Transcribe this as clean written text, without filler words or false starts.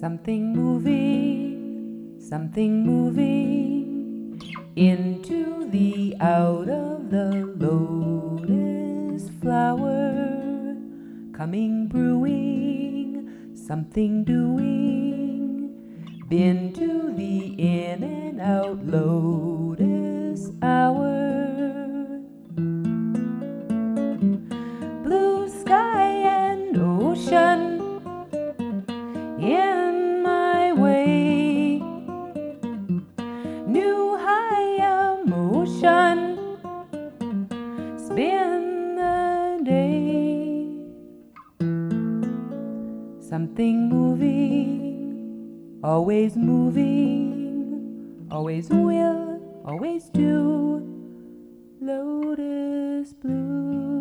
something moving into the out of the lotus flower, coming brewing, something doing, been to the in and out lotus hour. Blue sky and ocean in my way, new high emotion, spin the day. Something moving, always moving, always will, always do, lotus blue.